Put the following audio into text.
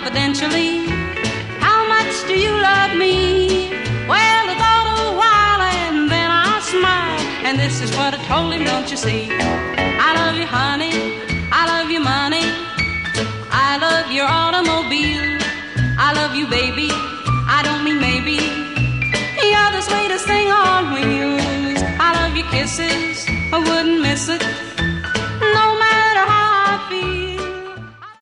confidentially, how much do you love me? Well, I thought a while and then I smiled, and this is what I told him, don't you see? I love you, honey, I love you, money, I love your automobile, I love you, baby, I don't mean maybe, you're the sweetest thing on wheels. I love your kisses, I wouldn't miss it.